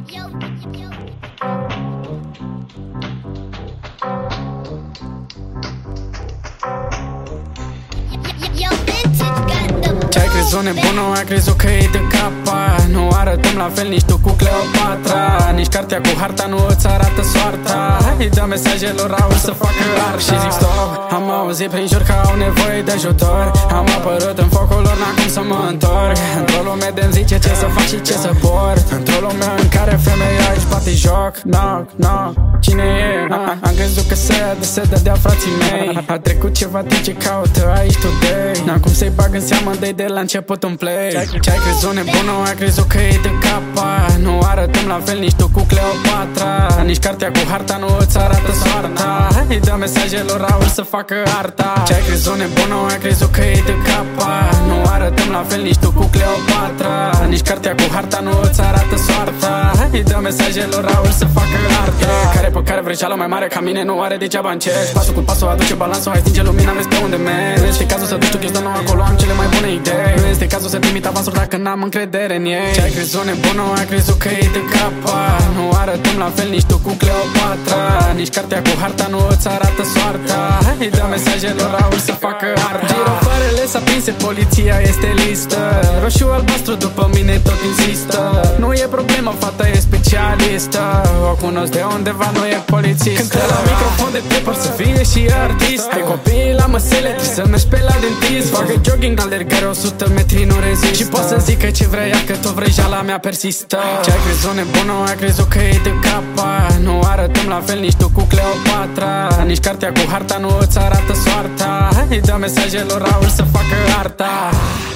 Ce-ai crezut nebună, ai crezut că e de capa. Nu arătăm la fel nici tu cu Cleopatra. Nici cartea cu harta nu îți arată soarta. Îi dă mesajelor Raul să facă art. Și zic stop, am auzit prin jur că au nevoie de ajutor. Am apărut în focul lor, n-am cum să mă întorc. Într-o lume de-mi zice ce să fac și ce să port. Într-o lume în care femeia își bate joc. Knock, knock, cine e? Am crezut că se dădea frații mei. A trecut ceva timp, ce caută aici today. N-am cum să-i bag în seamă de la început un play. Ce-ai crezut nebună, ai crezut că e de capa. Nu arătăm la fel nici tu cu Cleopatra. Nici cartea cu harta nu îți arată soarta. Îi dă mesajelor Raul să facă arta. Ce-ai crezut nebună, ai crezut că e de capa. Nu arătăm la fel nici tu cu Cleopatra. Nici cartea cu harta nu îți arată soarta. Îi dă mesajelor Raul să facă arta. Care pe care vrei ceală mai mare ca mine nu are degeaba încerci. Pasul cu pasul aduce balansul, hai stinge lumina, vezi pe unde mergi. Este cazul să duci tu ghiuzdă, nu acolo am cele mai bune idei. Nu este cazul să trimit avansuri dacă n-am încredere în ei. Ce-ai crezut nebună, ai crezut că e de capa. Nu arătăm la fel nici tu cu Cleopatra. Nici cartea cu harta nu îți arată soarta. Îi dă mesajelor Raul să facă arta. Girofarele s-a prinse, poliția este listă. Roșu albastru după mine tot insistă. Nu e problemă, fata e specialistă. O cunosc de undeva, nu e polițistă. Cântă la microfon de trapper să fie și artist. Hai copiii la măsele, trebuie să mergi pe la dentist. Facă jogging, alergare 100 metri, nu rezist. Și poți să zică ce vrea ea, că tot vrei, jala mea persistă. Ce-ai crezut nebună, ai crezut că e de capa. Nu arătăm la fel nici tu cu Cleopatra. Nici cartea cu harta nu îți arată soarta. Îi dă mesajelor Raul să facă arta.